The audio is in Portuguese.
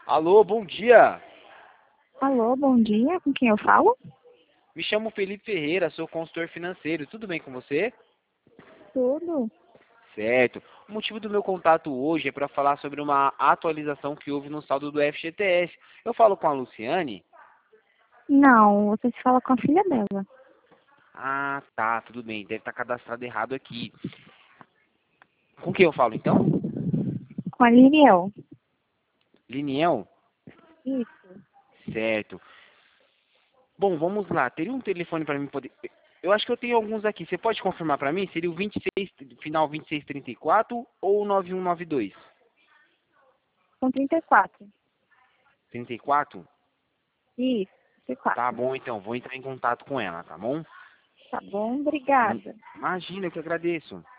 Alô, bom dia. Alô, bom dia. Com quem eu falo? Me chamo Felipe Ferreira, sou consultor financeiro. Tudo bem com você? Tudo. Certo. O motivo do meu contato hoje é para falar sobre uma atualização que houve no saldo do FGTS. Eu falo com a Luciane? Não, você se fala com a filha dela. Ah, tá, tudo bem. Deve estar cadastrado errado aqui. Com quem eu falo então? Com a Liriel. Liniel? Isso. Certo. Bom, vamos lá. Teria um telefone para mim poder. Eu acho que eu tenho alguns aqui. Você pode confirmar para mim? Seria o 26, final 2634 ou o 9192? Com 34. 34? Isso, Tá 34. bom, então. Vou entrar em contato com ela, tá bom? Tá bom, obrigada. Imagina, eu que agradeço.